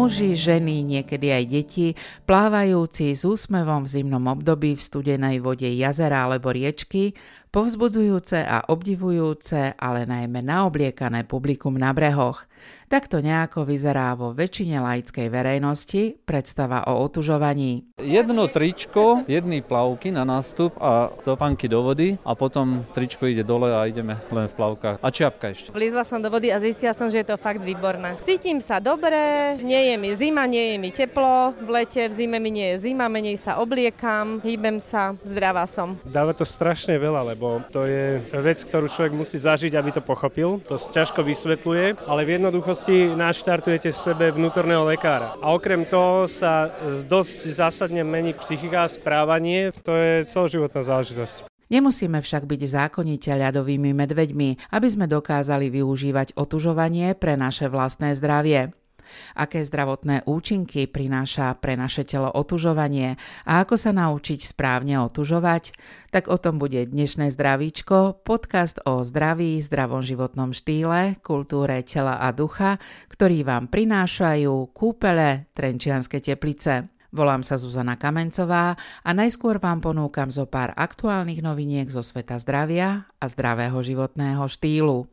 Muži, ženy, niekedy aj deti, plávajúci s úsmevom v zimnom období v studenej vode jazera alebo riečky, povzbudzujúce a obdivujúce, ale najmä naobliekané publikum na brehoch. Takto nejako vyzerá vo väčšine laickej verejnosti predstava o otužovaní. Jedno tričko, jedny plavky na nástup a topánky do vody a potom tričko ide dole a ideme len v plavkách. A čiapka ešte. Vlízla som do vody a zistila som, že je to fakt výborné. Cítim sa dobre, nie je mi zima, nie je mi teplo, v lete, v zime mi nie je zima, menej sa obliekam, hýbem sa, zdravá som. Dáva to strašne veľa, lebo to je vec, ktorú človek musí zažiť, aby to pochopil. To ťažko vysvetľuje, ale v jednoduchosti naštartujete sebe vnútorného lekára. A okrem toho sa dosť zásadne mení psychika a správanie. To je celoživotná záležitosť. Nemusíme však byť zákonite ľadovými medveďmi, aby sme dokázali využívať otužovanie pre naše vlastné zdravie. Aké zdravotné účinky prináša pre naše telo otužovanie a ako sa naučiť správne otužovať? Tak o tom bude dnešné Zdravíčko, podcast o zdraví, zdravom životnom štýle, kultúre tela a ducha, ktorý vám prinášajú Kúpele Trenčianske Teplice. Volám sa Zuzana Kamencová a najskôr vám ponúkam zo pár aktuálnych noviniek zo sveta zdravia a zdravého životného štýlu.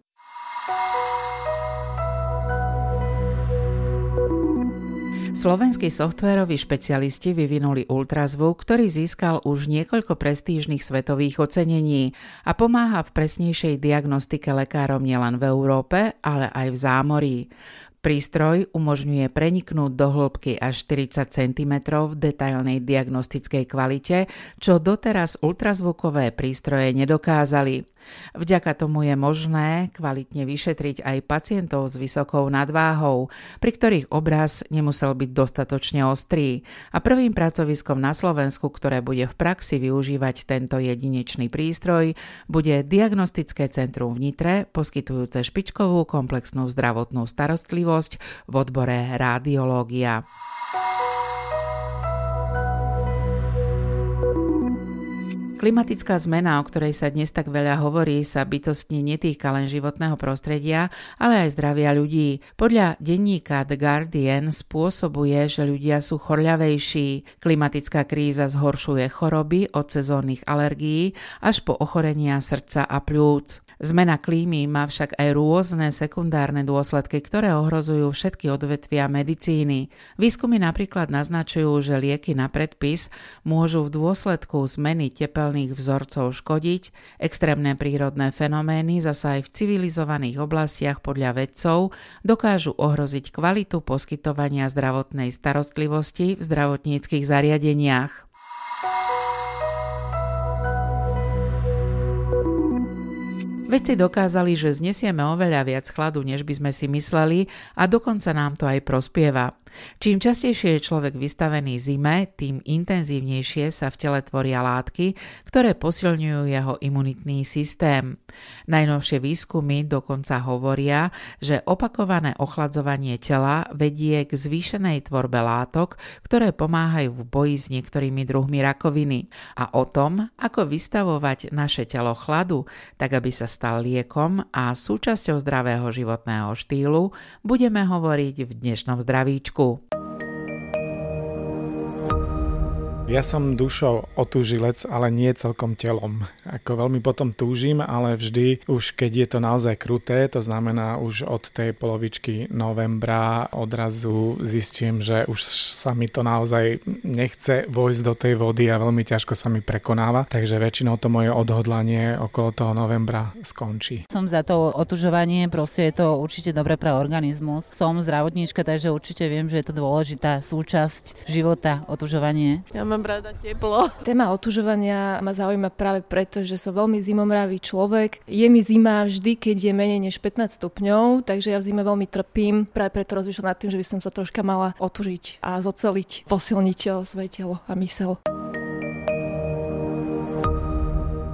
Slovenskí softvéroví špecialisti vyvinuli ultrazvuk, ktorý získal už niekoľko prestížnych svetových ocenení a pomáha v presnejšej diagnostike lekárom nielen v Európe, ale aj v zámorí. Prístroj umožňuje preniknúť do hĺbky až 40 cm v detailnej diagnostickej kvalite, čo doteraz ultrazvukové prístroje nedokázali. Vďaka tomu je možné kvalitne vyšetriť aj pacientov s vysokou nadváhou, pri ktorých obraz nemusel byť dostatočne ostrý. A prvým pracoviskom na Slovensku, ktoré bude v praxi využívať tento jedinečný prístroj, bude Diagnostické centrum v Nitre, poskytujúce špičkovú komplexnú zdravotnú starostlivosť v odbore radiológia. Klimatická zmena, o ktorej sa dnes tak veľa hovorí, sa bytostne netýka len životného prostredia, ale aj zdravia ľudí. Podľa denníka The Guardian spôsobuje, že ľudia sú chorľavejší. Klimatická kríza zhoršuje choroby od sezónnych alergií až po ochorenia srdca a pľúc. Zmena klímy má však aj rôzne sekundárne dôsledky, ktoré ohrozujú všetky odvetvia medicíny. Výskumy napríklad naznačujú, že lieky na predpis môžu v dôsledku zmeny tepelných vzorcov škodiť, extrémne prírodné fenomény zasa aj v civilizovaných oblastiach podľa vedcov dokážu ohroziť kvalitu poskytovania zdravotnej starostlivosti v zdravotníckych zariadeniach. Vedci dokázali, že znesieme oveľa viac chladu, než by sme si mysleli a dokonca nám to aj prospieva. Čím častejšie je človek vystavený zime, tým intenzívnejšie sa v tele tvoria látky, ktoré posilňujú jeho imunitný systém. Najnovšie výskumy dokonca hovoria, že opakované ochladzovanie tela vedie k zvýšenej tvorbe látok, ktoré pomáhajú v boji s niektorými druhmi rakoviny. A o tom, ako vystavovať naše telo chladu, tak aby sa stal liekom a súčasťou zdravého životného štýlu, budeme hovoriť v dnešnom Zdravíčku. Ja som dušou otúžilec, ale nie celkom telom. Ako veľmi potom túžim, ale vždy, už keď je to naozaj kruté, to znamená už od tej polovičky novembra odrazu zistím, že už sa mi to naozaj nechce vojsť do tej vody a veľmi ťažko sa mi prekonáva, takže väčšinou to moje odhodlanie okolo toho novembra skončí. Som za to otužovanie, proste je to určite dobre pre organizmus. Som zdravotníčka, takže určite viem, že je to dôležitá súčasť života, otužovanie. Ja mám rada teplo. Téma otužovania ma zaujíma práve preto, že som veľmi zimomravý človek. Je mi zima vždy, keď je menej než 15 stupňov, takže ja v zime veľmi trpím. Práve preto rozmýšľam nad tým, že by som sa troška mala otužiť a zoceliť, posilniť svoje telo a myseľ.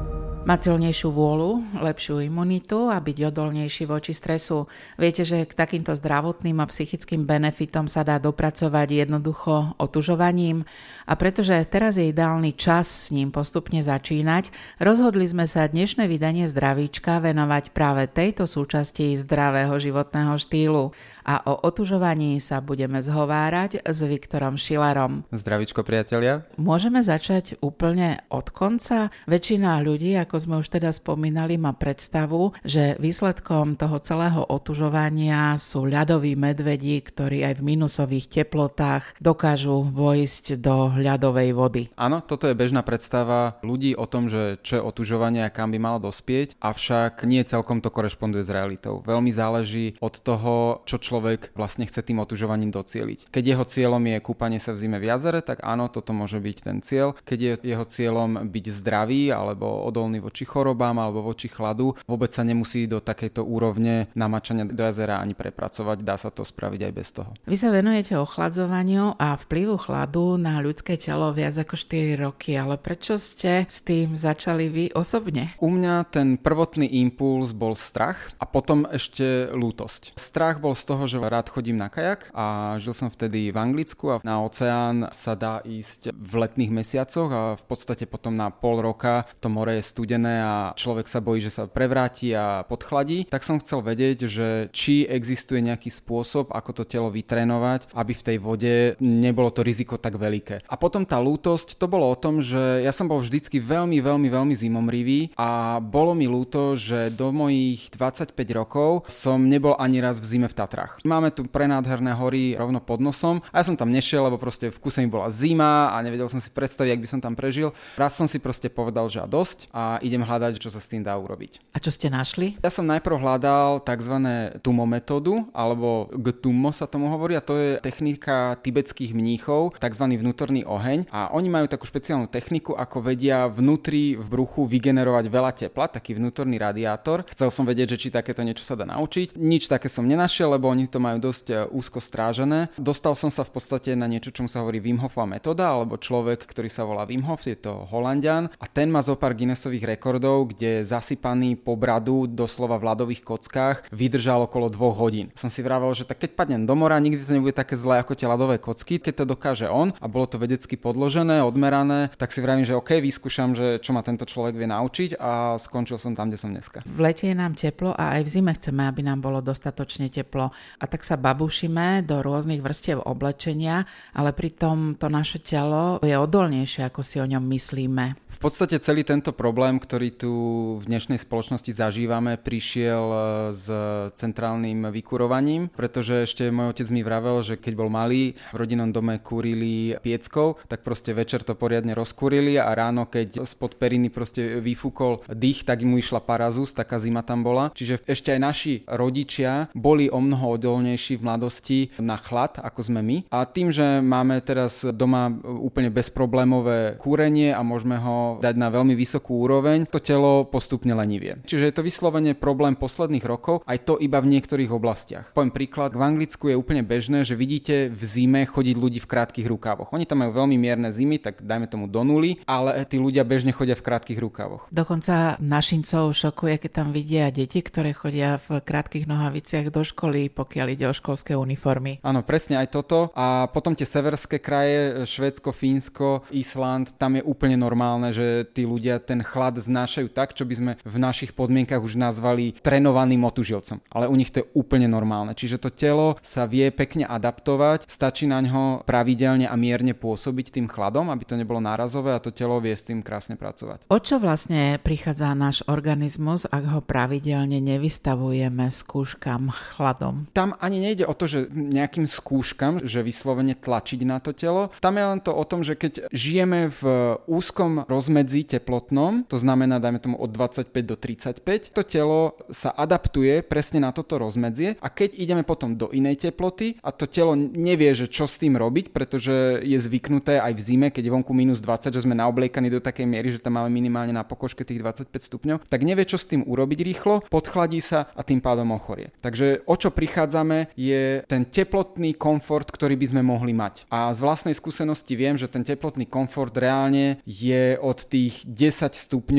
Mať silnejšiu vôľu, lepšiu imunitu a byť odolnejší voči stresu. Viete, že k takýmto zdravotným a psychickým benefitom sa dá dopracovať jednoducho otužovaním. A pretože teraz je ideálny čas s ním postupne začínať, rozhodli sme sa dnešné vydanie Zdravíčka venovať práve tejto súčasti zdravého životného štýlu. A o otužovaní sa budeme zhovárať s Viktorom Šilerom. Zdravíčko, priatelia. Môžeme začať úplne od konca. Väčšina ľudí, ako sme už teda spomínali, má predstavu, že výsledkom toho celého otužovania sú ľadoví medvedi, ktorí aj v minusových teplotách dokážu vojsť do ľadovej vody. Áno, toto je bežná predstava ľudí o tom, že čo je otužovanie a kam by malo dospieť, avšak nie celkom to korešponduje s realitou. Veľmi záleží od toho, čo človek vlastne chce tým otužovaním docieliť. Keď jeho cieľom je kúpanie sa v zime v jazere, tak áno, toto môže byť ten cieľ. Keď je jeho cieľom byť zdravý alebo odolný voči chorobám alebo voči chladu, vôbec sa nemusí do takejto úrovne namačania do jazera ani prepracovať, dá sa to spraviť aj bez toho. Vy sa venujete ochladzovaniu a vplyvu chladu na ľudské telo viac ako 4 roky, ale prečo ste s tým začali vy osobne? U mňa ten prvotný impuls bol strach a potom ešte lútosť. Strach bol z toho, že rád chodím na kajak a žil som vtedy v Anglicku a na oceán sa dá ísť v letných mesiacoch a v podstate potom na pol roka to more je studené a človek sa bojí, že sa prevráti a podchladí. Tak som chcel vedieť, že či existuje nejaký spôsob, ako to telo vytrénovať, aby v tej vode nebolo to riziko tak veľké. A potom tá lútosť, to bolo o tom, že ja som bol vždycky veľmi zimomrivý a bolo mi ľúto, že do mojich 25 rokov som nebol ani raz v zime v Tatrách. Máme tu prenádherné hory rovno pod nosom a ja som tam nešiel, lebo proste v kuse mi bola zima a nevedel som si predstaviť, ak by som tam prežil. Raz som si proste povedal, že dosť a idem hľadať, čo sa s tým dá urobiť. A čo ste našli? Ja som najprv hľadal tzv. Tumo metódu, alebo gtumo sa tomu hovorí, a to je technika tibetských mníchov, tzv. Vnútorný oheň, a oni majú takú špeciálnu techniku, ako vedia vnútri v bruchu vygenerovať veľa tepla, taký vnútorný radiátor. Chcel som vedieť, že či takéto niečo sa dá naučiť. Nič také som nenašiel, lebo oni to majú dosť úzko strážené. Dostal som sa v podstate na niečo, čomu sa hovorí Wim Hofova metóda, alebo človek, ktorý sa volá Wim Hof, je to Holanďan a ten má zo pár Guinnessových rekordov, kde zasypaný po bradu doslova v ľadových kockách vydržal okolo 2 hodín. Som si vravel, že tak keď padnem do mora, nikdy to nebude také zlé ako tie ľadové kocky, keď to dokáže on, a bolo to vedecky podložené, odmerané, tak si vravím, že OK, vyskúšam, že čo ma tento človek vie naučiť, a skončil som tam, kde som dneska. V lete je nám teplo a aj v zime chceme, aby nám bolo dostatočne teplo, a tak sa babušíme do rôznych vrstiev oblečenia, ale pritom to naše telo je odolnejšie, ako si o ňom myslíme. V podstate celý tento problém, ktorý tu v dnešnej spoločnosti zažívame, prišiel s centrálnym vykurovaním, pretože ešte môj otec mi vravel, že keď bol malý, v rodinnom dome kúrili pieckou, tak proste večer to poriadne rozkúrili a ráno, keď spod periny proste vyfúkol dých, tak mu išla parazus, taká zima tam bola. Čiže ešte aj naši rodičia boli omnoho odolnejší v mladosti na chlad, ako sme my. A tým, že máme teraz doma úplne bezproblémové kúrenie a môžeme ho dať na veľmi vysokú úroveň, to telo postupne lenivie. Čiže je to vyslovene problém posledných rokov, aj to iba v niektorých oblastiach. Poviem príklad, v Anglicku je úplne bežné, že vidíte v zime chodiť ľudí v krátkych rukávoch. Oni tam majú veľmi mierne zimy, tak dajme tomu do nuly, ale tí ľudia bežne chodia v krátkych rukávoch. Dokonca našincov šokuje, keď tam vidia deti, ktoré chodia v krátkych nohaviciach do školy, pokiaľ ide o školské uniformy. Áno, presne aj toto. A potom tie severské kraje, Švédsko, Fínsko, Island, tam je úplne normálne, že tí ľudia ten chlad znášajú tak, čo by sme v našich podmienkach už nazvali trénovaným otužilcom. Ale u nich to je úplne normálne. Čiže to telo sa vie pekne adaptovať, stačí na ňo pravidelne a mierne pôsobiť tým chladom, aby to nebolo nárazové, a to telo vie s tým krásne pracovať. O čo vlastne prichádza náš organizmus, ak ho pravidelne nevystavujeme skúškam chladom? Tam ani nejde o to, že nejakým skúškam, že vyslovene tlačiť na to telo. Tam je len to o tom, že keď žijeme v úzkom rozmedzi teplotnom, to znamená, dajme tomu od 25 do 35, to telo sa adaptuje presne na toto rozmedzie, a keď ideme potom do inej teploty a to telo nevie, že čo s tým robiť, pretože je zvyknuté aj v zime, keď je vonku minus 20, že sme naobliekaní do takej miery, že tam máme minimálne na pokožke tých 25 stupňov, tak nevie, čo s tým urobiť rýchlo, podchladí sa a tým pádom ochorie. Takže o čo prichádzame, je ten teplotný komfort, ktorý by sme mohli mať. A z vlastnej skúsenosti viem, že ten teplotný komfort reálne je od tých 10 stupňov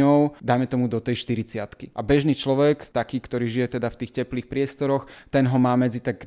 stupňov, dajme tomu do tej 40-ky. A bežný človek, taký, ktorý žije teda v tých teplých priestoroch, ten ho má medzi tak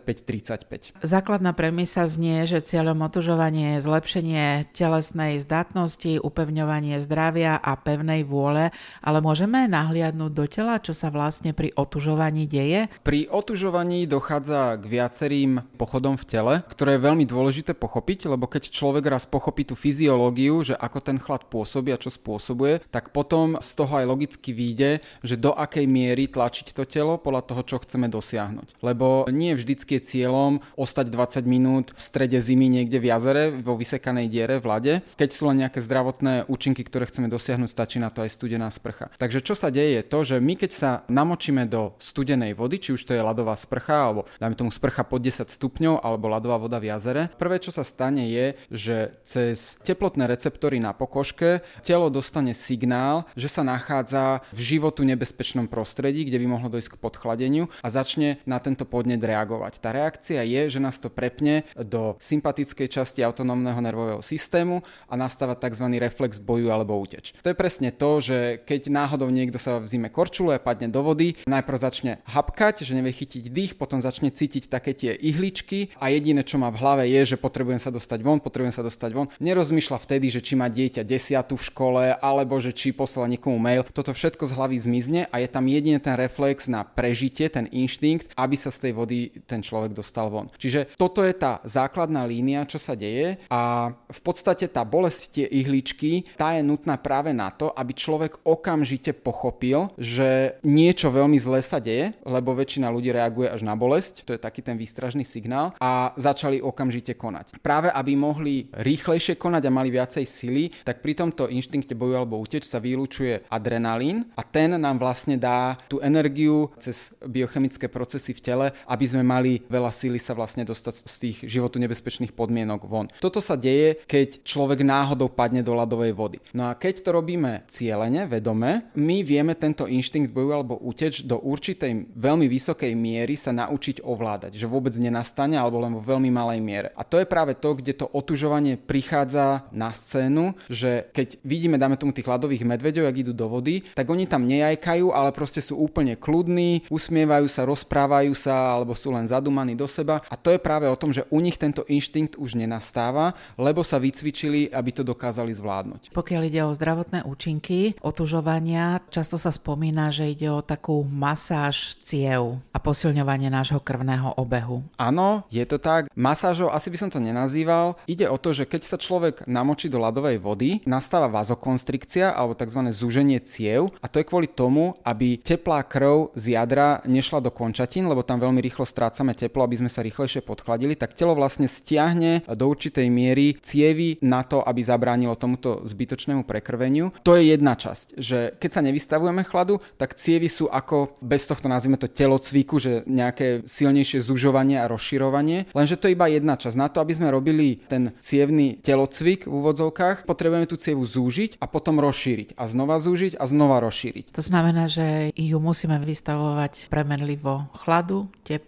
25-35. Základná premisa znie, že cieľom otužovania je zlepšenie telesnej zdatnosti, upevňovanie zdravia a pevnej vôle, ale môžeme nahliadnúť do tela, čo sa vlastne pri otužovaní deje? Pri otužovaní dochádza k viacerým pochodom v tele, ktoré je veľmi dôležité pochopiť, lebo keď človek raz pochopí tú fyziológiu, že ako ten chlad pôsobí a čo spôsobuje, tak potom z toho aj logicky vyjde, že do akej miery tlačiť to telo podľa toho, čo chceme dosiahnuť. Lebo nie vždycky je cieľom ostať 20 minút v strede zimy niekde v jazere, vo vysekanej diere v ľade. Keď sú len nejaké zdravotné účinky, ktoré chceme dosiahnuť, stačí na to aj studená sprcha. Takže čo sa deje je to, že my keď sa namočíme do studenej vody, či už to je ľadová sprcha, alebo dajme tomu sprcha pod 10 stupňov, alebo ľadová voda v jazere, prvé čo sa stane je, že cez teplotné receptory na pokožke telo dostane signál, že sa nachádza v životu nebezpečnom prostredí, kde by mohlo dojsť k podchladeniu a začne na tento podnet reagovať. Tá reakcia je, že nás to prepne do sympatickej časti autonómneho nervového systému a nastáva tzv. Reflex boju alebo úteč. To je presne to, že keď náhodou niekto sa v zime korčuluje a padne do vody, najprv začne hapkať, že nevie chytiť dých, potom začne cítiť také tie ihličky a jediné, čo má v hlave je, že potrebujem sa dostať von. Nerozmýšľa vtedy, že či má dieťa 10 v škole alebo že či poslal niekomu mail. Toto všetko z hlavy zmizne a je tam jedine ten reflex na prežitie, ten inštinkt, aby sa z tej vody ten človek dostal von. Čiže toto je tá základná línia, čo sa deje a v podstate tá bolesť, tie ihličky, tá je nutná práve na to, aby človek okamžite pochopil, že niečo veľmi zlé sa deje, lebo väčšina ľudí reaguje až na bolesť, to je taký ten výstražný signál a začali okamžite konať. Práve aby mohli rýchlejšie konať a mali viacej sily, tak pri tomto inštinkte boju alebo úteč sa vylučuje adrenalín a ten nám vlastne dá tú energiu cez biochemické procesy v tele, aby sme mali veľa síly sa vlastne dostať z tých životu nebezpečných podmienok von. Toto sa deje, keď človek náhodou padne do ľadovej vody. No a keď to robíme cielene, vedome, my vieme tento inštinkt boju alebo úteč do určitej veľmi vysokej miery sa naučiť ovládať, že vôbec nenastane alebo len vo veľmi malej miere. A to je práve to, kde to otužovanie prichádza na scénu, že keď vidíme, dáme tomu tých ľadových medveďov, jak idú do vody, tak oni tam nejajkajú, ale proste sú úplne kľudní, usmievajú sa, rozprávajú sa alebo sú len zadumaní do seba a to je práve o tom, že u nich tento inštinkt už nenastáva, lebo sa vycvičili, aby to dokázali zvládnuť. Pokiaľ ide o zdravotné účinky otužovania, často sa spomína, že ide o takú masáž ciev a posilňovanie nášho krvného obehu. Áno, je to tak. Masážou asi by som to nenazýval. Ide o to, že keď sa človek namočí do ľadovej vody, nastáva vazokonstrikcia alebo tzv. Zúženie ciev a to je kvôli tomu, aby teplá krv z jadra nešla do končatín, lebo tam veľmi rýchlo strácame teplo, aby sme sa rýchlejšie podchladili, tak telo vlastne stiahne do určitej miery cievy na to, aby zabránilo tomuto zbytočnému prekrveniu. To je jedna časť, že keď sa nevystavujeme chladu, tak cievy sú ako, bez tohto nazvime to telocviku, že nejaké silnejšie zužovanie a rozširovanie, lenže to je iba jedna časť. Na to, aby sme robili ten cievny telocvik v úvodzovkách, potrebujeme tú cievu zúžiť a potom rozšíriť a znova zúžiť a znova rozšíriť. To znamená, že ju musíme vystavovať premenlivo chladu,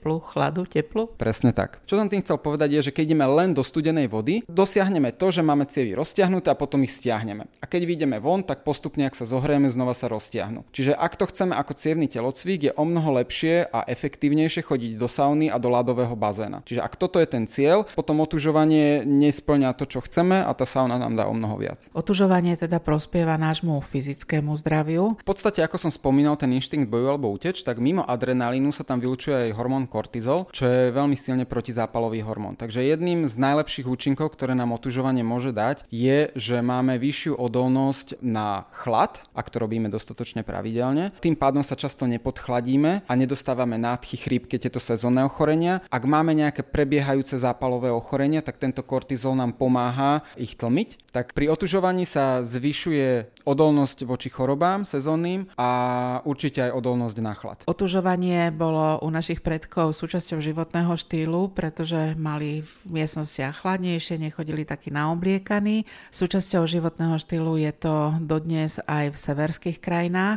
teplu. Presne tak. Čo som tým chcel povedať je, že keď ideme len do studenej vody, dosiahneme to, že máme cievy roztiahnuté a potom ich stiahneme. A keď vyjdeme von, tak postupne, ak sa zohrieme, znova sa roztiahnu. Čiže ak to chceme ako cievny telocvik, je omnoho lepšie a efektívnejšie chodiť do sauny a do ľadového bazéna. Čiže ak toto je ten cieľ, potom otužovanie nesplňa to, čo chceme a tá sauna nám dá omnoho viac. Otužovanie teda prospieva nášmu fyzickému zdraviu. V podstate, ako som spomínal, ten inštinkt boju alebo úteč, tak mimo adrenalínu sa tam vylučuje aj hormón kortizol, čo je veľmi silne protizápalový hormón. Takže jedným z najlepších účinkov, ktoré nám otužovanie môže dať, je, že máme vyššiu odolnosť na chlad, ak to robíme dostatočne pravidelne. Tým pádom sa často nepodchladíme a nedostávame nádchy, chrípky, tieto sezónne ochorenia. Ak máme nejaké prebiehajúce zápalové ochorenia, tak tento kortizol nám pomáha ich tlmiť. Tak pri otužovaní sa zvyšuje odolnosť voči chorobám sezónnym a určite aj odolnosť na chlad. Otužovanie bolo u našich predkov súčasťou životného štýlu, pretože mali v miestnostiach chladnejšie, nechodili takí naobliekaní. Súčasťou životného štýlu je to dodnes aj v severských krajinách.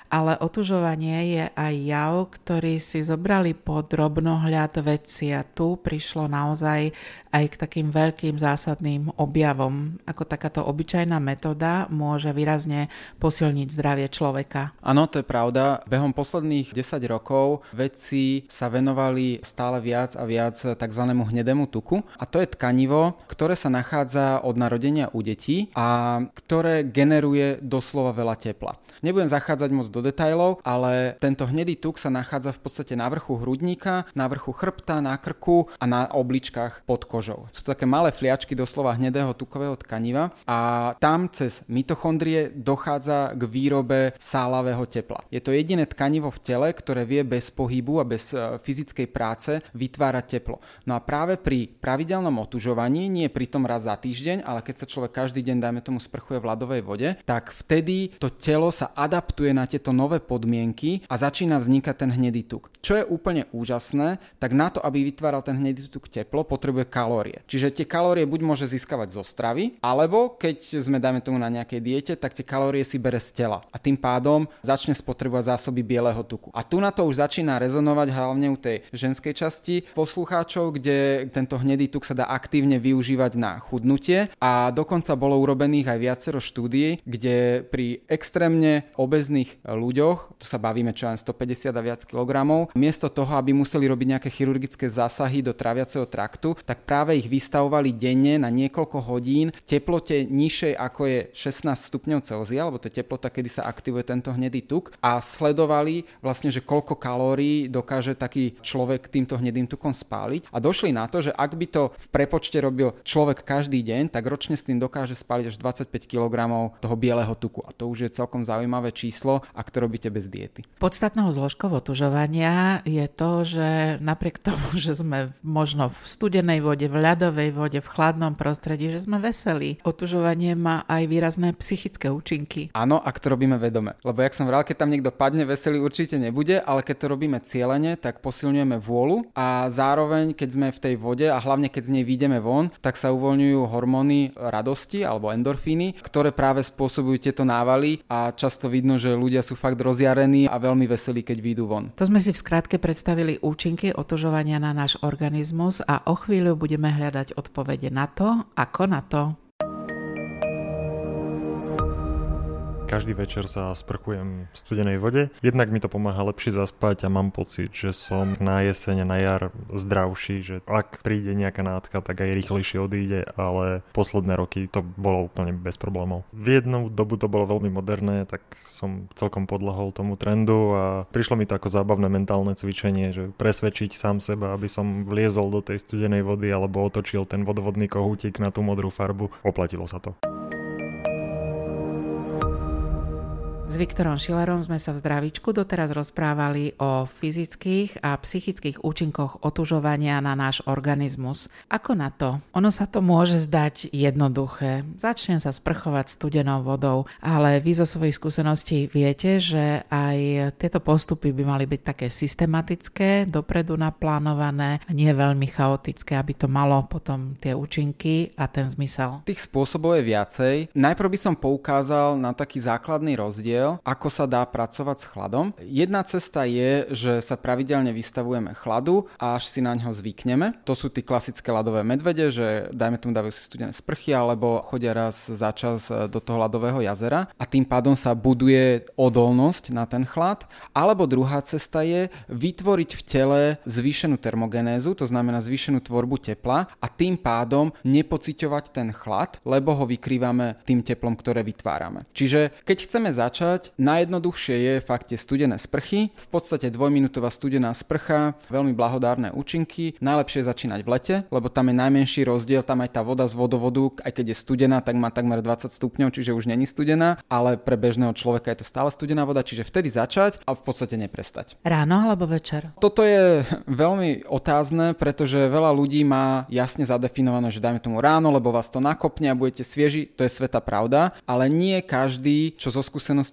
ale otužovanie je aj jav, ktorý si zobrali pod drobnohľad vedci a tu prišlo naozaj aj k takým veľkým zásadným objavom. Ako takáto obyčajná metóda môže výrazne posilniť zdravie človeka. Áno, to je pravda. Behom posledných 10 rokov vedci sa venovali stále viac a viac tzv. Hnedému tuku. A to je tkanivo, ktoré sa nachádza od narodenia u detí a ktoré generuje doslova veľa tepla. Nebudem zachádzať moc do detailov, ale tento hnedý tuk sa nachádza v podstate na vrchu hrudníka, na vrchu chrbta, na krku a na obličkách pod kožou. Sú to také malé fliačky doslova hnedého tukového tkaniva a tam cez mitochondrie dochádza k výrobe sálavého tepla. Je to jediné tkanivo v tele, ktoré vie bez pohybu a bez fyzickej práce vytvárať teplo. No a práve pri pravidelnom otužovaní, nie pri tom raz za týždeň, ale keď sa človek každý deň, dajme tomu, sprchuje v ľadovej vode, tak vtedy to telo sa adaptuje na tieto nové podmienky a začína vznikať ten hnedý tuk. Čo je úplne úžasné, tak na to, aby vytváral ten hnedý tuk teplo, potrebuje kalórie. Čiže tie kalórie buď môže získavať zo stravy, alebo keď sme, dajme tomu, na nejakej diete, tak tie kalórie si bere z tela a tým pádom začne spotrebovať zásoby bieleho tuku. A tu na to už začína rezonovať hlavne u tej ženskej časti poslucháčov, kde tento hnedý tuk sa dá aktívne využívať na chudnutie a dokonca bolo urobených aj viacero štúdií, kde pri extrémne obezných ľuďoch, tu sa bavíme čo len 150 a viac kilogramov, miesto toho, aby museli robiť nejaké chirurgické zásahy do tráviaceho traktu, tak práve ich vystavovali denne na niekoľko hodín teplote nižšej ako je 16 stupňov Celzia, alebo to je teplota, kedy sa aktivuje tento hnedý tuk a sledovali vlastne, že koľko kalórií dokáže taký človek týmto hnedým tukom spáliť a došli na to, že ak by to v prepočte robil človek každý deň, tak ročne s tým dokáže spáliť až 25 kg toho bieleho tuku a to už je celkom zaujímavé číslo, ak to robíte bez diety. Podstatnou zložkou otužovania je to, že napriek tomu, že sme možno v studenej vode, v ľadovej vode, v chladnom prostredí, že sme veselí. Otužovanie má aj výrazné psychické účinky. Áno, ak to robíme vedome. Lebo jak som vral, keď tam niekto padne, veselý určite nebude, ale keď to robíme cielene, tak posilňujeme vôľu a zároveň, keď sme v tej vode a hlavne keď z nej vyjdeme von, tak sa uvoľňujú hormóny radosti alebo endorfíny, ktoré práve spôsobujú tieto návaly a často vidno, že ľudia sú fakt rozjarení a veľmi veselí, keď vyjdú von. To sme si v skratke predstavili účinky otužovania na náš organizmus a o chvíľu budeme hľadať odpovede na to, ako na to. Každý večer sa sprchujem v studenej vode. Jednak mi to pomáha lepšie zaspať a mám pocit, že som na jeseň a na jar zdravší, že ak príde nejaká nádcha, tak aj rýchlejšie odíde, ale posledné roky to bolo úplne bez problémov. V jednu dobu to bolo veľmi moderné, tak som celkom podľahol tomu trendu a prišlo mi to ako zábavné mentálne cvičenie, že presvedčiť sám seba, aby som vliezol do tej studenej vody alebo otočil ten vodovodný kohútik na tú modrú farbu. Oplatilo sa to. S Viktorom Šilerom sme sa v Zdravíčku doteraz rozprávali o fyzických a psychických účinkoch otužovania na náš organizmus. Ako na to? Ono sa to môže zdať jednoduché. Začnem sa sprchovať studenou vodou, ale vy zo svojich skúseností viete, že aj tieto postupy by mali byť také systematické, dopredu naplánované a nie veľmi chaotické, aby to malo potom tie účinky a ten zmysel. Tých spôsobov je viacej. Najprv by som poukázal na taký základný rozdiel, ako sa dá pracovať s chladom. Jedna cesta je, že sa pravidelne vystavujeme chladu a až si na ňo zvykneme. To sú tí klasické ľadové medvede, že dajme tomu dávajú si studené sprchy alebo chodia raz za čas do toho ľadového jazera a tým pádom sa buduje odolnosť na ten chlad. Alebo druhá cesta je vytvoriť v tele zvýšenú termogenézu, to znamená zvýšenú tvorbu tepla a tým pádom nepociťovať ten chlad, lebo ho vykrývame tým teplom, ktoré vytvárame. Čiže keď chceme začať, najjednoduchšie je fakt tie studené sprchy. V podstate 2-minútová studená sprcha, veľmi blahodárne účinky. Najlepšie je začínať v lete, lebo tam je najmenší rozdiel, tam aj tá voda z vodovodu, aj keď je studená, tak má takmer 20 stupňov, čiže už není studená, ale pre bežného človeka je to stále studená voda, čiže vtedy začať a v podstate neprestať. Ráno alebo večer? Toto je veľmi otázne, pretože veľa ľudí má jasne zadefinované, že dajme tomu ráno, lebo vás to nakopne a budete svieži, to je svätá pravda, ale nie každý, čo zo skúsenosti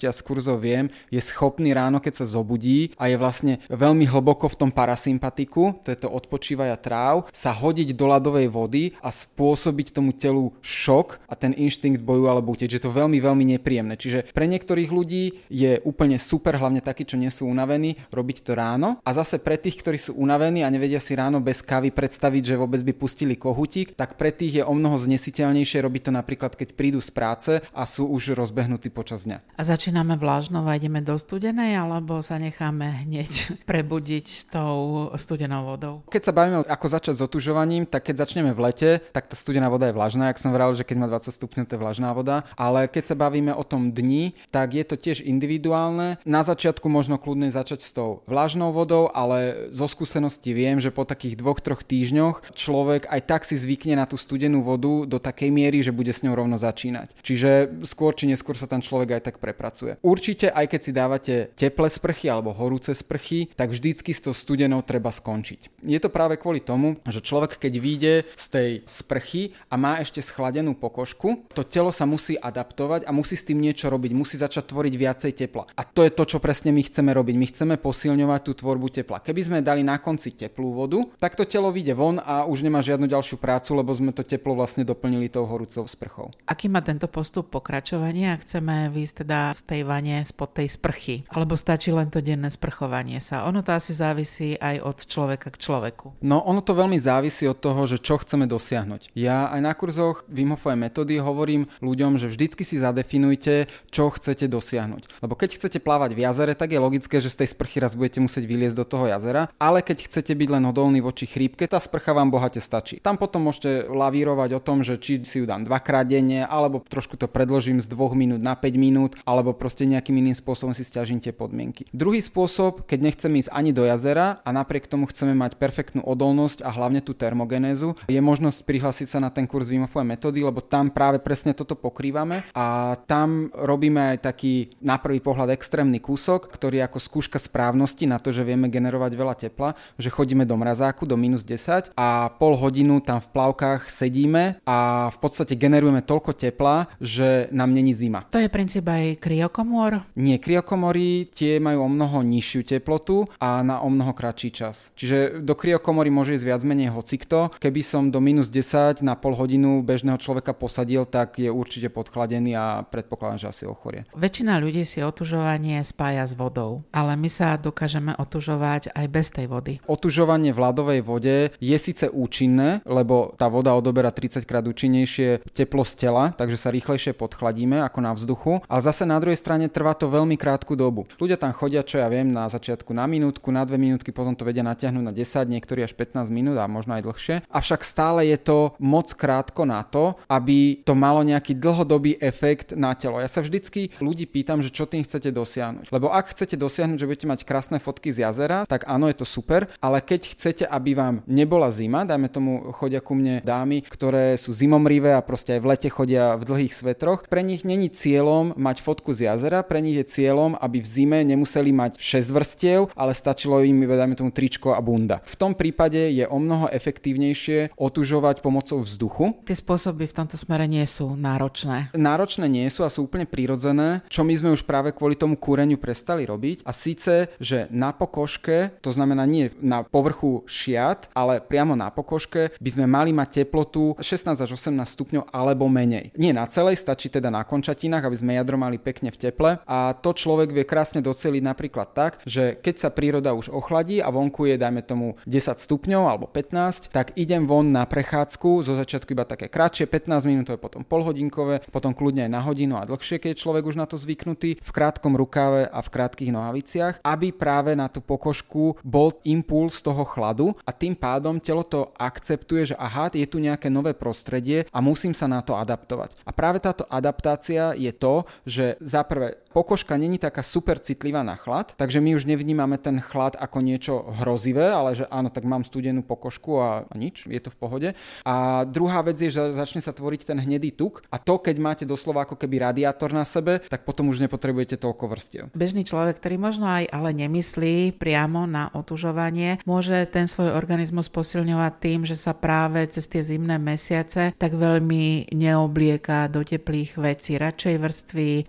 skúsenosti a z kurzov viem, je schopný ráno, keď sa zobudí a je vlastne veľmi hlboko v tom parasympatiku, to je to odpočívaj a tráv, sa hodiť do ľadovej vody a spôsobiť tomu telu šok a ten inštinkt boju alebo uteč. Je to veľmi, veľmi nepríjemné. Čiže pre niektorých ľudí je úplne super, hlavne takí, čo nie sú unavení, robiť to ráno. A zase pre tých, ktorí sú unavení a nevedia si ráno bez kávy predstaviť, že vôbec by pustili kohútik, tak pre tých je omnoho znesiteľnejšie robiť to napríklad, keď prídu z práce a sú už rozbehnutí počas dňa. A začíname vlážnou a ideme do studenej, alebo sa necháme hneď prebudiť s tou studenou vodou? Keď sa bavíme ako začať s otužovaním, tak keď začneme v lete, tak tá studená voda je vlažná, jak som vral, že keď má 20 stupňov, to je vlažná voda, ale keď sa bavíme o tom dni, tak je to tiež individuálne. Na začiatku možno kľudne začať s tou vlažnou vodou, ale zo skúsenosti viem, že po takých 2-3 týždňoch človek aj tak si zvykne na tú studenú vodu do takej miery, že bude s ňou rovno začínať. Čiže skôr či neskôr sa tam človek aj tak prepracuje. Určite aj keď si dávate teplé sprchy alebo horúce sprchy, tak vždycky s tou studenou treba skončiť. Je to práve kvôli tomu, že človek keď vyjde z tej sprchy a má ešte schladenú pokožku, to telo sa musí adaptovať a musí s tým niečo robiť, musí začať tvoriť viacej tepla. A to je to, čo presne my chceme robiť. My chceme posilňovať tú tvorbu tepla. Keby sme dali na konci teplú vodu, tak to telo vyjde von a už nemá žiadnu ďalšiu prácu, lebo sme to teplo vlastne doplnili tou horúcou sprchou. Aký má tento postup pokračovania, ak chceme výjsť teda z tej vane spod tej sprchy? Alebo stačí len to denné sprchovanie sa? Ono to asi závisí aj od človeka k človeku. No, ono to veľmi závisí od toho, že čo chceme dosiahnuť. Ja aj na kurzoch Wim Hofovej metódy hovorím ľuďom, že vždycky si zadefinujte, čo chcete dosiahnuť. Lebo keď chcete plávať v jazere, tak je logické, že z tej sprchy raz budete musieť vyliezť do toho jazera, ale keď chcete byť len odolný voči chrípke, tá sprcha vám bohate stačí. Tam potom môžete lavírovať o tom, že či si ju dám 2-krát denne, alebo trošku to predložím z 2 minút na 5 minút, alebo proste nejakým iným spôsobom si stiažím tie podmienky. Druhý spôsob, keď nechceme ísť ani do jazera a napriek tomu chceme mať perfektnú odolnosť a hlavne tú termogenézu, je možnosť prihlásiť sa na ten kurz Wim Hofovej metódy, lebo tam práve presne toto pokrývame a tam robíme aj taký na prvý pohľad extrémny kúsok, ktorý je ako skúška správnosti na to, že vieme generovať veľa tepla, že chodíme do mrazáku do -10 a pol hodinu tam v plavkách sedíme a v podstate generujeme toľko tepla, že nám není zima. To je princíp aj kryokomôr? Nie, kryokomory tie majú o mnoho nižšiu teplotu a na o mnoho kratší čas. Čiže do kryokomory môže ísť viac menej hocikto. Keby som do -10 na pol hodinu bežného človeka posadil, tak je určite podchladený a predpokladám, že asi ochorie. Väčšina ľudí si otužovanie spája s vodou, ale my sa dokážeme otužovať aj bez tej vody. Otužovanie v ľadovej vode je síce účinné, lebo tá voda odoberá 30-krát účinnejšie teplo z tela, takže sa rýchlejšie podchladíme ako na vzduchu, ale zase na druhej strane trvá to veľmi krátku dobu. Ľudia tam chodia, čo ja viem, na začiatku na minútku, na 2 minútky, potom to vedia natiahnuť na 10, niektorí až 15 minút a možno aj dlhšie. Avšak stále je to moc krátko na to, aby to malo nejaký dlhodobý efekt na telo. Ja sa vždycky ľudí pýtam, že čo tým chcete dosiahnuť. Lebo ak chcete dosiahnuť, že budete mať krásne fotky z jazera, tak áno, je to super, ale keď chcete, aby vám nebola zima, dajme tomu chodia ku mne dámy, ktoré sú zimomrivé a proste aj v lete chodia v dlhých svetroch, pre nich není cieľom mať fotku z jazera, pre nich je cieľom, aby v zime nemuseli mať 6 vrstiev, ale stačilo im, dajme tomu, tričko a bunda. V tom prípade je o mnoho efektívnejšie otužovať pomocou vzduchu. Tie spôsoby v tomto smere nie sú náročné. Náročné nie sú a sú úplne prirodzené, čo my sme už práve kvôli tomu kúreniu prestali robiť. A síce, že na pokožke, to znamená nie na povrchu šiat, ale priamo na pokožke by sme mali mať teplotu 16 až 18 stupňov alebo menej. Nie na celej, stačí teda na končatinách, aby sme jadro mali pekne v teple a to človek vie krásne doceliť napríklad tak, že keď sa príroda už ochladí a vonku je dajme tomu 10 stupňov alebo 15, tak idem von na prechádzku, zo začiatku iba také kratšie, 15 minútové, potom polhodinkové, potom kľudne aj na hodinu a dlhšie, keď je človek už na to zvyknutý, v krátkom rukáve a v krátkych nohaviciach, aby práve na tú pokožku bol impuls toho chladu a tým pádom telo to akceptuje, že aha, je tu nejaké nové prostredie a musím sa na to adaptovať. A práve táto adaptácia je to, že za prvé pokožka není taká super citlivá na chlad, takže my už nevnímame ten chlad ako niečo hrozivé, ale že áno, tak mám studenú pokožku a nič, je to v pohode. A druhá vec je, že začne sa tvoriť ten hnedý tuk a to, keď máte doslova ako keby radiátor na sebe, tak potom už nepotrebujete toľko vrstiev. Bežný človek, ktorý možno aj ale nemyslí priamo na otužovanie, môže ten svoj organizmus posilňovať tým, že sa práve cez tie zimné mesiace tak veľmi neoblieka do teplých vecí, radšej vrstvy, ľahké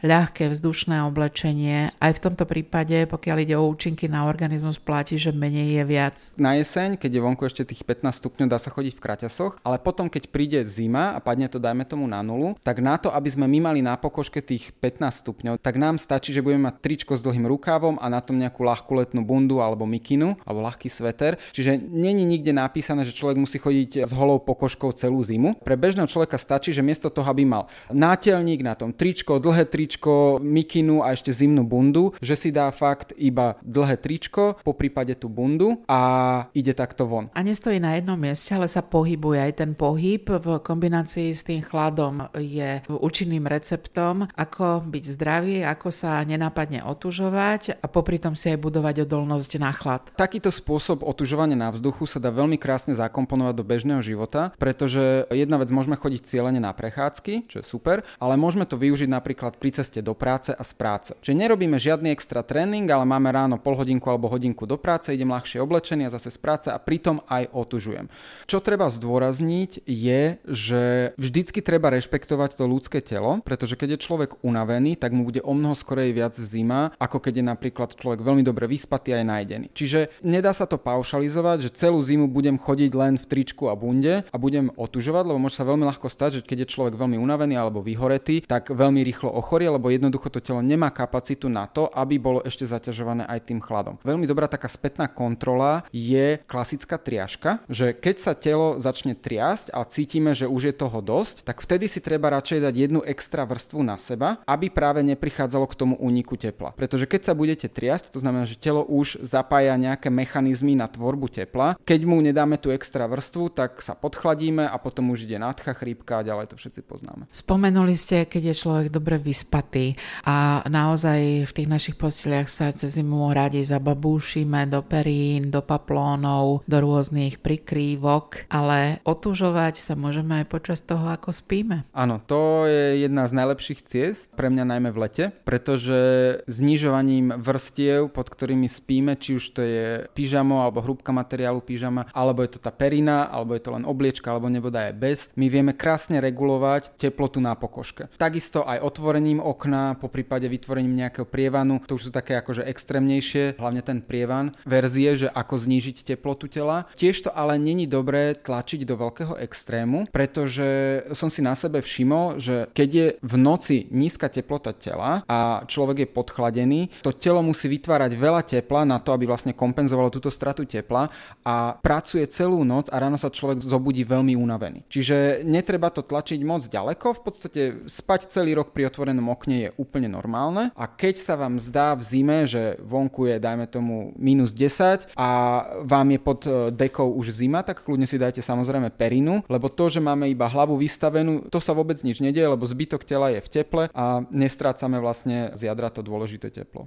nejaké vzdušné oblečenie. Aj v tomto prípade, pokiaľ ide o účinky na organizmus, platí, že menej je viac. Na jeseň, keď je vonku ešte tých 15 stupňov, dá sa chodiť v kraťasoch, ale potom, keď príde zima a padne to, dajme tomu, na nulu, tak na to, aby sme my mali na pokožke tých 15 stupňov, tak nám stačí, že budeme mať tričko s dlhým rukávom a na tom nejakú ľahkú letnú bundu alebo mikinu, alebo ľahký sveter. Čiže není nikde napísané, že človek musí chodiť s holou pokožkou celú zimu. Pre bežného človeka stačí, že miesto toho, aby mal náteľník, na tom tričko, dlhé tričko, mikinu a ešte zimnú bundu, že si dá fakt iba dlhé tričko, poprípade tú bundu a ide takto von. A nestojí na jednom mieste, ale sa pohybuje. Aj ten pohyb v kombinácii s tým chladom je účinným receptom, ako byť zdravý, ako sa nenápadne otužovať a popri tom si aj budovať odolnosť na chlad. Takýto spôsob otužovania na vzduchu sa dá veľmi krásne zakomponovať do bežného života, pretože jedna vec, môžeme chodiť cieľene na prechádzky, čo je super, ale môžeme to využiť napríklad pri ceste do práce a z práce. Čiže nerobíme žiadny extra tréning, ale máme ráno pol hodinku alebo hodinku do práce, idem ľahšie oblečený a zase z práce a pritom aj otužujem. Čo treba zdôrazniť je, že vždycky treba rešpektovať to ľudské telo, pretože keď je človek unavený, tak mu bude omnoho skorej viac zima, ako keď je napríklad človek veľmi dobre vyspatý a je najedený. Čiže nedá sa to paušalizovať, že celú zimu budem chodiť len v tričku a bunde a budem otužovať, lebo môže sa veľmi ľahko stať, že keď je človek veľmi unavený alebo vyhoretý, tak veľmi rýchlo ochorie, lebo jednoducho to telo nemá kapacitu na to, aby bolo ešte zaťažované aj tým chladom. Veľmi dobrá taká spätná kontrola je klasická triažka, že keď sa telo začne triasť a cítime, že už je toho dosť, tak vtedy si treba radšej dať jednu extra vrstvu na seba, aby práve neprichádzalo k tomu úniku tepla. Pretože keď sa budete triasť, to znamená, že telo už zapája nejaké mechanizmy na tvorbu tepla. Keď mu nedáme tú extra vrstvu, tak sa podchladíme a potom už ide nádcha, chrípka a ďalej to všetci poznáme. Spomenuli ste, keď je človek dobre vyspatý a naozaj v tých našich posteliach sa cez zimu radi zababúšime do perín, do paplónov, do rôznych prikrývok, ale otužovať sa môžeme aj počas toho, ako spíme. Áno, to je jedna z najlepších ciest, pre mňa najmä v lete, pretože znižovaním vrstiev, pod ktorými spíme, či už to je pyžamo alebo hrúbka materiálu pyžama, alebo je to tá perina, alebo je to len obliečka, alebo nebodaj aj bez, my vieme krásne regulovať teplotu na pokožke. Takisto aj otvorením okna, poprípade vytvorením nejakého prievanu, to už sú také akože extrémnejšie, hlavne ten prievan, verzie, že ako znížiť teplotu tela. Tiež to ale není dobré tlačiť do veľkého extrému, pretože som si na sebe všimol, že keď je v noci nízka teplota tela a človek je podchladený, to telo musí vytvárať veľa tepla na to, aby vlastne kompenzovalo túto stratu tepla a pracuje celú noc a ráno sa človek zobudí veľmi unavený. Čiže netreba to tlačiť moc ďaleko, v podstate spať celý rok pri otvorenom okne je úplne normálne a keď sa vám zdá v zime, že vonku je dajme tomu -10 a vám je pod dekou už zima, tak kľudne si dajte samozrejme perinu, lebo to, že máme iba hlavu vystavenú, to sa vôbec nič nedieje, lebo zbytok tela je v teple a nestrácame vlastne z jadra to dôležité teplo.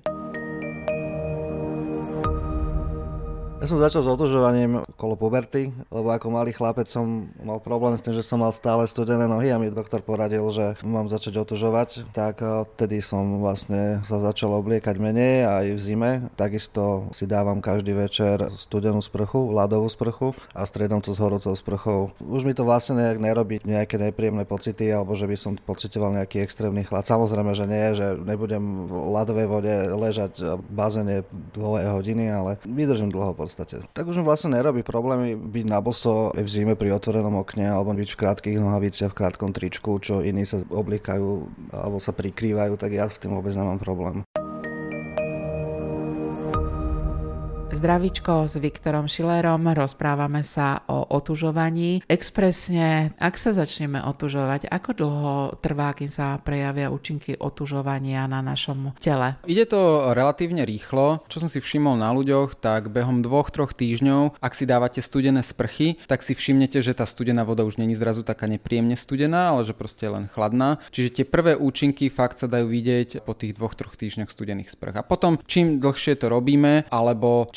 Ja som začal s otužovaním okolo puberty, lebo ako malý chlapec som mal problém s tým, že som mal stále studené nohy a mi doktor poradil, že mám začať otužovať. Tak odtedy som vlastne sa začal obliekať menej aj v zime. Takisto si dávam každý večer studenú sprchu, ľadovú sprchu a striedam to s horúcou sprchou. Už mi to vlastne nejak nerobí nejaké nepríjemné pocity alebo že by som pociťoval nejaký extrémny chlad. Samozrejme, že nie, že nebudem v ľadovej vode ležať v bazéne 2 hodiny, ale vydržím dlho v podstate. Tak už mi vlastne nerobí problémy byť na boso v zime pri otvorenom okne alebo byť v krátkych nohaviciach, v krátkom tričku, čo iní sa oblíkajú alebo sa prikrývajú, tak ja s tým vôbec nemám problém. Zdravíčko s Viktorom Schillerom, rozprávame sa o otužovaní. Expresne, ak sa začneme otužovať, ako dlho trvá, kým sa prejavia účinky otužovania na našom tele? Ide to relatívne rýchlo. Čo som si všimol na ľuďoch, tak behom 2-3 týždňov, ak si dávate studené sprchy, tak si všimnete, že tá studená voda už není zrazu taká nepríjemne studená, ale že proste je len chladná. Čiže tie prvé účinky fakt sa dajú vidieť po tých 2-3 týždňoch studených sprch. A potom, čím dlhšie to robíme, alebo čím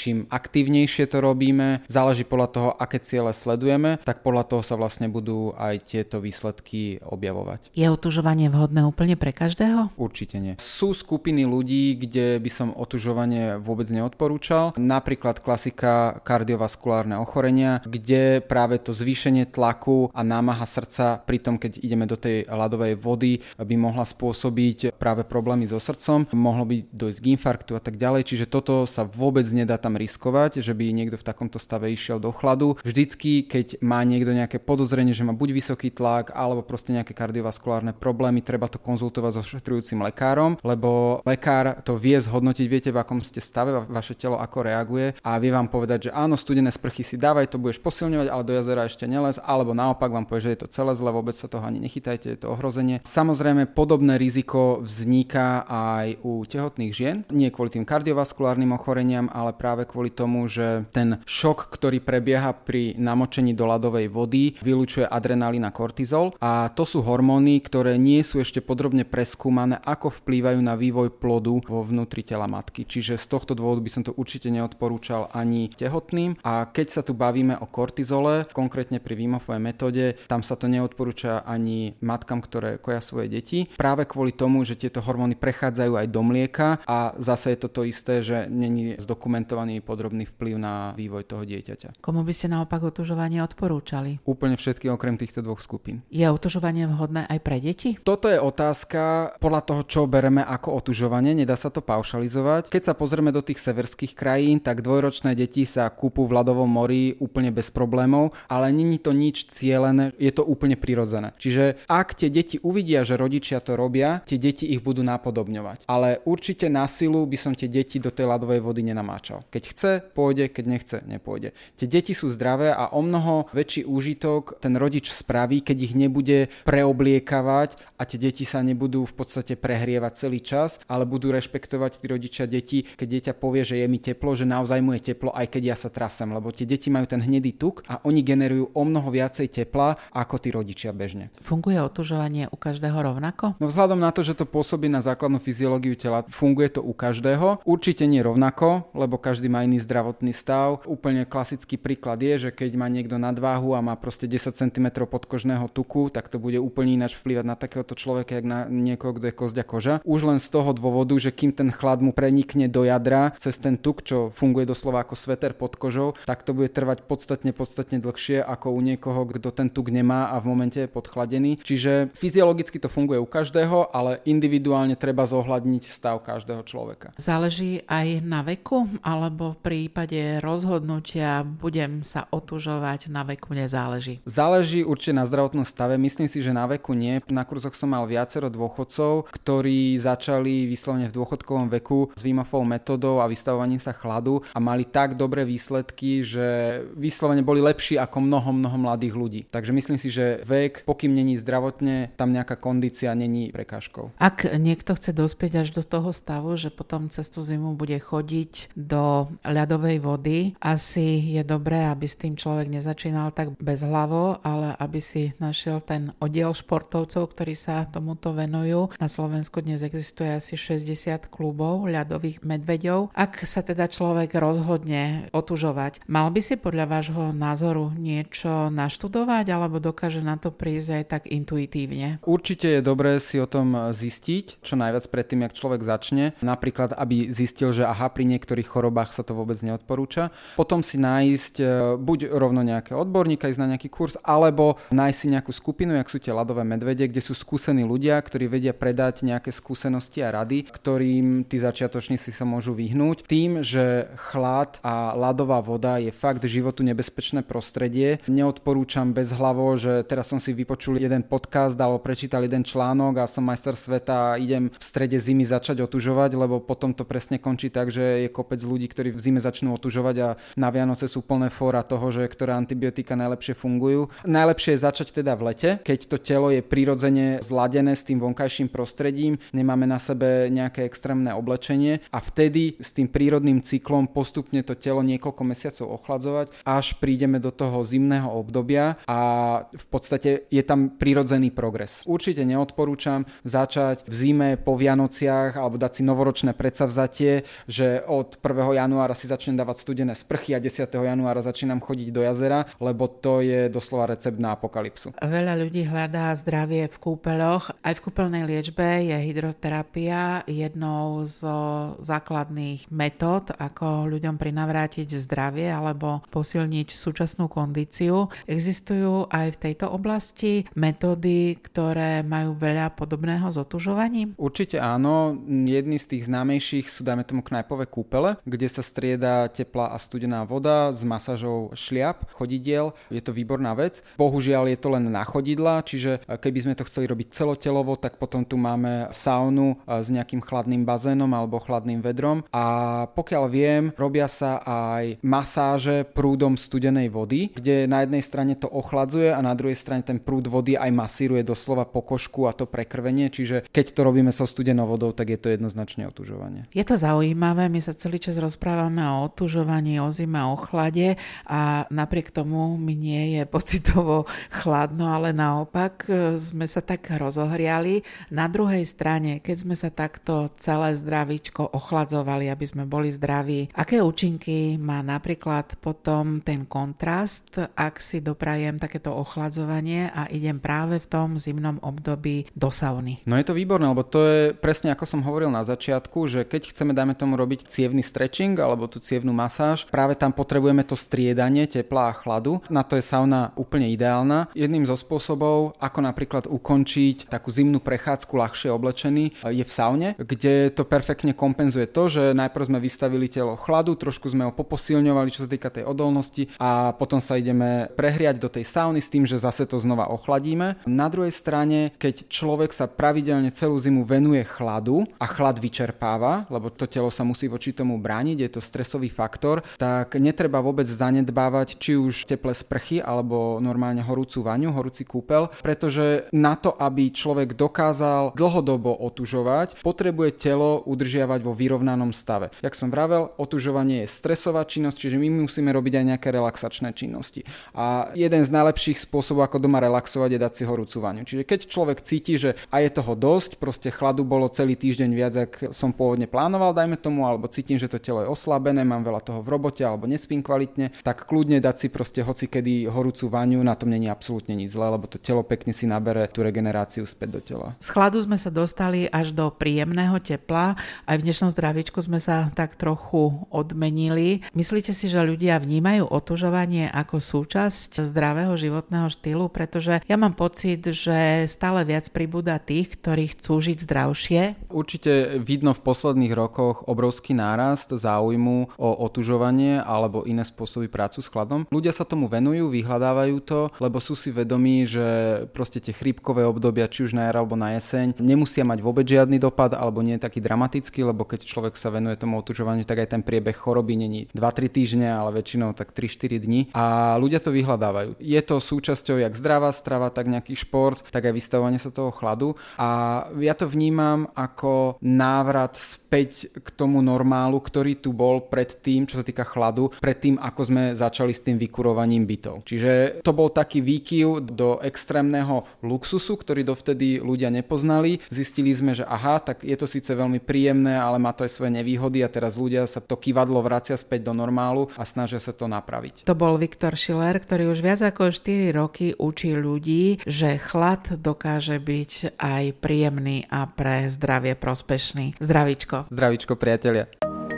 čím aktívnejšie to robíme, záleží podľa toho, aké ciele sledujeme, tak podľa toho sa vlastne budú aj tieto výsledky objavovať. Je otužovanie vhodné úplne pre každého? Určite nie. Sú skupiny ľudí, kde by som otužovanie vôbec neodporúčal. Napríklad klasika kardiovaskulárne ochorenia, kde práve to zvýšenie tlaku a námaha srdca pri tom, keď ideme do tej ľadovej vody, by mohla spôsobiť práve problémy so srdcom, mohlo by dojsť k infarktu a tak ďalej, čiže toto sa vôbec nedá tam riskovať, že by niekto v takomto stave išiel do chladu. Vždycky, keď má niekto nejaké podozrenie, že má buď vysoký tlak alebo proste nejaké kardiovaskulárne problémy, treba to konzultovať so ošetrujúcim lekárom, lebo lekár to vie zhodnotiť, viete, v akom ste stave, vaše telo ako reaguje a vie vám povedať, že áno, studené sprchy si dávaj, to budeš posilňovať, ale do jazera ešte nelez, alebo naopak vám povie, že je to celé zle, vôbec sa toho ani nechytajte, je to ohrozenie. Samozrejme, podobné riziko vzniká aj u tehotných žien, nie kvôli tým kardiovaskulárnym ochoreniam, ale práve kvôli tomu, že ten šok, ktorý prebieha pri namočení do ľadovej vody, vylučuje adrenalín a kortizol a to sú hormóny, ktoré nie sú ešte podrobne preskúmané, ako vplývajú na vývoj plodu vo vnútri tela matky. Čiže z tohto dôvodu by som to určite neodporúčal ani tehotným. A keď sa tu bavíme o kortizole, konkrétne pri Wim Hofovej metóde, tam sa to neodporúča ani matkám, ktoré koja svoje deti, práve kvôli tomu, že tieto hormóny prechádzajú aj do mlieka a zase je to isté, že není zdokumentovaný podrobný vplyv na vývoj toho dieťaťa. Komu by ste naopak otužovanie odporúčali? Úplne všetky okrem týchto dvoch skupín. Je otužovanie vhodné aj pre deti? Toto je otázka podľa toho, čo bereme ako otužovanie, nedá sa to paušalizovať. Keď sa pozrieme do tých severských krajín, tak dvojročné deti sa kúpu v ľadovom mori úplne bez problémov, ale není to nič cielené, je to úplne prirodzené. Čiže ak tie deti uvidia, že rodičia to robia, tie deti ich budú napodobňovať. Ale určite na silu by som tie deti do tej ľadovej vody nenamáčal. Keď chce, pôjde, keď nechce, nepôjde. Tie deti sú zdravé a o mnoho väčší úžitok ten rodič spraví, keď ich nebude preobliekavať a tie deti sa nebudú v podstate prehrievať celý čas, ale budú rešpektovať tí rodičia deti, keď dieťa povie, že je mi teplo, že naozaj mu je teplo, aj keď ja sa trasem, lebo tie deti majú ten hnedý tuk a oni generujú o mnoho viacej tepla ako tí rodičia bežne. Funguje otužovanie u každého rovnako? No vzhľadom na to, že to pôsobí na základnú fyziológiu tela, funguje to u každého. Určite nie rovnako, lebo každý má iný zdravotný stav. Úplne klasický príklad je, že keď má niekto nadváhu a má proste 10 cm podkožného tuku, tak to bude úplne ináč vplývať na takéhoto človeka, jak na niekoho, kto je kosť a koža. Už len z toho dôvodu, že kým ten chlad mu prenikne do jadra cez ten tuk, čo funguje doslova ako sveter pod kožou, tak to bude trvať podstatne dlhšie ako u niekoho, kto ten tuk nemá a v momente je podchladený. Čiže fyziologicky to funguje u každého, ale individuálne treba zohľadniť stav každého človeka. Záleží aj na veku, alebo v prípade rozhodnutia budem sa otužovať, na veku nezáleží? Záleží určite na zdravotnom stave. Myslím si, že na veku nie. Na kurzoch som mal viacero dôchodcov, ktorí začali vyslovene v dôchodkovom veku s Wim Hofovou metódou a vystavovaním sa chladu a mali tak dobré výsledky, že vyslovene boli lepší ako mnoho mladých ľudí. Takže myslím si, že vek, pokým není zdravotne, tam nejaká kondícia není prekážkou. Ak niekto chce dospieť až do toho stavu, že potom cez tú zimu bude chodiť do ľadovej vody, asi je dobré, aby s tým človek nezačínal tak bezhlavo, ale aby si našiel ten oddiel športovcov, ktorí sa tomuto venujú. Na Slovensku dnes existuje asi 60 klubov ľadových medveďov. Ak sa teda človek rozhodne otužovať, mal by si podľa vášho názoru niečo naštudovať, alebo dokáže na to prísť aj tak intuitívne? Určite je dobré si o tom zistiť, čo najviac predtým, jak človek začne. Napríklad, aby zistil, že pri niektorých chorobách sa to vôbec neodporúča. Potom si nájsť buď rovno nejakého odborníka, ísť na nejaký kurz, alebo nájsť si nejakú skupinu, jak sú tie ľadové medvede, kde sú skúsení ľudia, ktorí vedia predať nejaké skúsenosti a rady, ktorým tí začiatočníci sa môžu vyhnúť. Tým, že chlad a ľadová voda je fakt životu nebezpečné prostredie, neodporúčam bezhlavo, že teraz som si vypočul jeden podcast alebo prečítal jeden článok a som majster sveta a idem v strede zimy začať otužovať, lebo potom to presne končí tak, že je kopec ľudí, ktorí v zime začnú otužovať a na Vianoce sú plné fóra toho, že ktoré antibiotika najlepšie fungujú. Najlepšie je začať teda v lete, keď to telo je prirodzene zladené s tým vonkajším prostredím, nemáme na sebe nejaké extrémne oblečenie a vtedy s tým prírodným cyklom postupne to telo niekoľko mesiacov ochladzovať, až prídeme do toho zimného obdobia a v podstate je tam prirodzený progres. Určite neodporúčam začať v zime po Vianociach alebo dať si novoročné predsavzatie, že od 1. januára januára si začnem dávať studené sprchy a 10. januára začínam chodiť do jazera, lebo to je doslova recept na apokalypsu. Veľa ľudí hľadá zdravie v kúpeľoch. Aj v kúpeľnej liečbe je hydroterapia jednou z základných metód, ako ľuďom prinavrátiť zdravie alebo posilniť súčasnú kondíciu. Existujú aj v tejto oblasti metódy, ktoré majú veľa podobného s otužovaním? Určite áno. Jedný z tých známejších sú, dajme tomu, knajpové kúpele, kde sa strieda teplá a studená voda s masážou šliap, chodidiel. Je to výborná vec. Bohužiaľ je to len na chodidlá, čiže keby sme to chceli robiť celotelovo, tak potom tu máme saunu s nejakým chladným bazénom alebo chladným vedrom. A pokiaľ viem, robia sa aj masáže prúdom studenej vody, kde na jednej strane to ochladzuje a na druhej strane ten prúd vody aj masíruje doslova pokožku a to prekrvenie, čiže keď to robíme so studenou vodou, tak je to jednoznačne otužovanie. Je to zaujímavé, my sa celý čas rozprávame o otužovaní, o zime, o chlade a napriek tomu mi nie je pocitovo chladno, ale naopak sme sa tak rozohriali. Na druhej strane, keď sme sa takto celé zdravíčko ochladzovali, aby sme boli zdraví, aké účinky má napríklad potom ten kontrast, ak si doprajem takéto ochladzovanie a idem práve v tom zimnom období do sauny? No je to výborné, lebo to je presne ako som hovoril na začiatku, že keď chceme, dajme tomu, robiť cievny stretching alebo tú cievnu masáž, práve tam potrebujeme to striedanie tepla a chladu. Na to je sauna úplne ideálna. Jedným zo spôsobov, ako napríklad ukončiť takú zimnú prechádzku ľahšie oblečený, je v saune, kde to perfektne kompenzuje to, že najprv sme vystavili telo chladu, trošku sme ho poposilňovali, čo sa týka tej odolnosti a potom sa ideme prehriať do tej sauny s tým, že zase to znova ochladíme. Na druhej strane, keď človek sa pravidelne celú zimu venuje chladu a chlad vyčerpáva, lebo to telo sa musí voči tomu brániť, je to stresový faktor, tak netreba vôbec zanedbávať či už teplé sprchy alebo normálne horúcu vaňu, horúci kúpel, pretože na to, aby človek dokázal dlhodobo otužovať, potrebuje telo udržiavať vo vyrovnanom stave. Jak som vravel, otužovanie je stresová činnosť, čiže my musíme robiť aj nejaké relaxačné činnosti. A jeden z najlepších spôsobov, ako doma relaxovať, je dať si horúcu vaňu. Čiže keď človek cíti, že a je toho dosť, proste chladu bolo celý týždeň viac, ako som pôvodne plánoval, dajme tomu, alebo cítim, že to telo je oslabené, mám veľa toho v robote alebo nespím kvalitne, tak kľudne dať si proste hocikedy horúcu vaňu, na tom není absolútne nič zlé, lebo to telo pekne si nabere tú regeneráciu späť do tela. Z chladu sme sa dostali až do príjemného tepla. Aj v dnešnom zdravíčku sme sa tak trochu odmenili. Myslíte si, že ľudia vnímajú otužovanie ako súčasť zdravého životného štýlu? Pretože ja mám pocit, že stále viac pribúda tých, ktorí chcú žiť zdravšie. Určite vidno v posledných rokoch obrovský nárast záujmu o otužovanie alebo iné spôsoby prácu s chladom. Ľudia sa tomu venujú, vyhľadávajú to, lebo sú si vedomí, že proste tie chrípkové obdobia, či už na jar alebo na jeseň, nemusia mať vôbec žiadny dopad alebo nie je taký dramatický, lebo keď človek sa venuje tomu otužovaniu, tak aj ten priebeh choroby není 2-3 týždne, ale väčšinou tak 3-4 dní a ľudia to vyhľadávajú. Je to súčasťou jak zdravá strava, tak nejaký šport, tak aj vystavovanie sa toho chladu a ja to vnímam ako návrat späť k tomu normálu, ktorý tu bol pred tým, čo sa týka chladu, pred tým, ako sme začali s tým vykurovaním bytov. Čiže to bol taký výkyv do extrémneho luxusu, ktorý dovtedy ľudia nepoznali. Zistili sme, že aha, tak je to síce veľmi príjemné, ale má to aj svoje nevýhody a teraz ľudia sa to kyvadlo vracia späť do normálu a snažia sa to napraviť. To bol Viktor Schiller, ktorý už viac ako 4 roky učí ľudí, že chlad dokáže byť aj príjemný a pre zdravie prospešný. Zdravíčko. Zdravíčko, priatelia.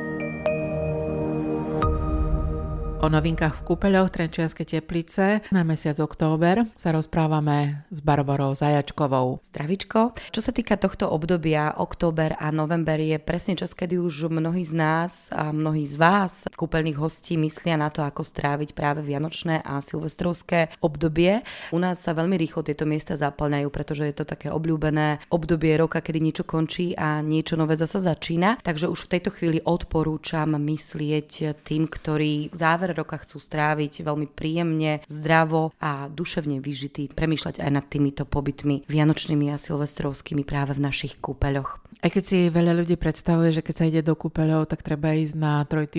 O novinkách v kúpeľoch Trenčianskej Teplice na mesiac október sa rozprávame s Barborou Zajačkovou. Zdravičko. Čo sa týka tohto obdobia, október a november je presne čas, kedy už mnohí z nás a mnohí z vás, kúpeľných hostí, myslia na to, ako stráviť práve vianočné a silvestrovské obdobie. U nás sa veľmi rýchlo tieto miesta zaplňajú, pretože je to také obľúbené obdobie roka, kedy niečo končí a niečo nové zasa začína. Takže už v tejto chvíli odporúčam myslieť tým, ktorí záver roka chcú stráviť veľmi príjemne, zdravo a duševne vyžitý, premýšľať aj nad týmito pobytmi vianočnými a silvestrovskými práve v našich kúpeľoch. Aj keď si veľa ľudí predstavuje, že keď sa ide do kúpeľov, tak treba ísť na 3-týždňovú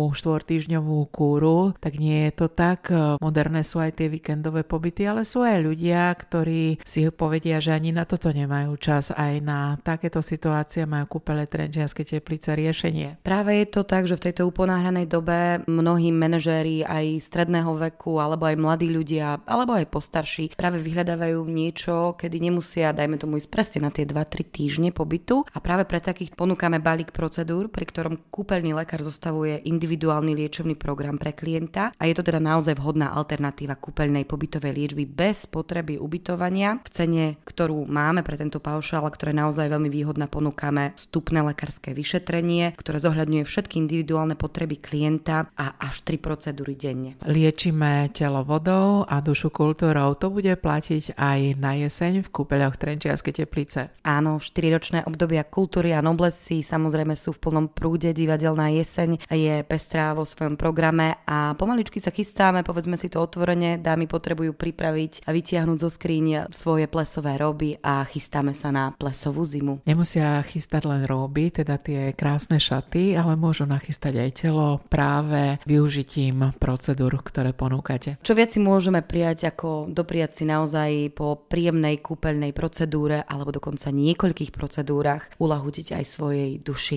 tú 4-týždňovú kúru, tak nie je to tak. Moderné sú aj tie víkendové pobyty, ale sú aj ľudia, ktorí si povedia, že ani na toto nemajú čas, aj na takéto situácie majú Kúpele Trenčianske Teplice riešenie. Práve je to tak, že v tejto uponáhľanej dobe mnohí manažéri aj stredného veku, alebo aj mladí ľudia, alebo aj postarší práve vyhľadávajú niečo, kedy nemusia, dajme tomu, ísť presne na tie 2-3 týždne pobytu, a práve pre takých ponúkame balík procedúr, pri ktorom kúpeľný lekár zostavuje individuálny liečebný program pre klienta, a je to teda naozaj vhodná alternatíva kúpeľnej pobytovej liečby bez potreby ubytovania. V cene, ktorú máme pre tento paušál, ktoré je naozaj veľmi výhodná, ponúkame vstupné lekárske vyšetrenie, ktoré zohľadňuje všetky individuálne potreby klienta a až 3 procedúry denne. Liečíme telo vodou a dušu kultúrou. To bude platiť aj na jeseň v Kúpeľoch Trenčianske Teplice. Áno, 4-ročné obdobia kultúry a noblesy samozrejme sú v plnom prúde. Divadelná jeseň je pestrá vo svojom programe a pomaličky sa chystáme, povedzme si to otvorene, dámy potrebujú pripraviť a vytiahnuť zo skríň svoje plesové roby a chystáme sa na plesovú zimu. Nemusia chystať len roby, teda tie krásne šaty, ale môžu nachystať aj telo práve využitím procedúr, ktoré ponúkate. Čo viac si môžeme prijať, ako dopriať si naozaj po príjemnej kúpeľnej procedúre alebo dokonca niekoľkých procedúrach uľahutiť aj svojej duši.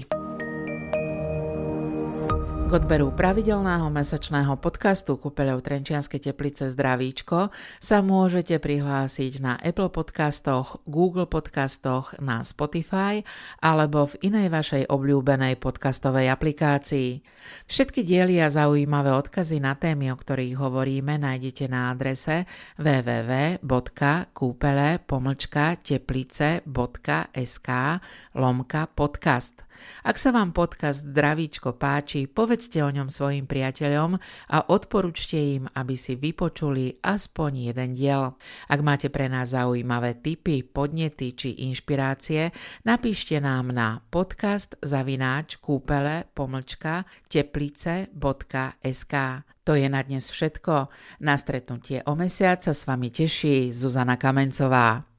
K odberu pravidelného mesačného podcastu Kúpeľov Trenčianske Teplice Zdravíčko sa môžete prihlásiť na Apple podcastoch, Google podcastoch, na Spotify alebo v inej vašej obľúbenej podcastovej aplikácii. Všetky diely a zaujímavé odkazy na témy, o ktorých hovoríme, nájdete na adrese www.kupele-teplice.sk/podcast. Ak sa vám podcast Zdravíčko páči, povedzte o ňom svojim priateľom a odporúčte im, aby si vypočuli aspoň jeden diel. Ak máte pre nás zaujímavé tipy, podnety či inšpirácie, napíšte nám na podcast@kupele-teplice.sk. To je na dnes všetko. Na stretnutie o mesiac sa s vami teší Zuzana Kamencová.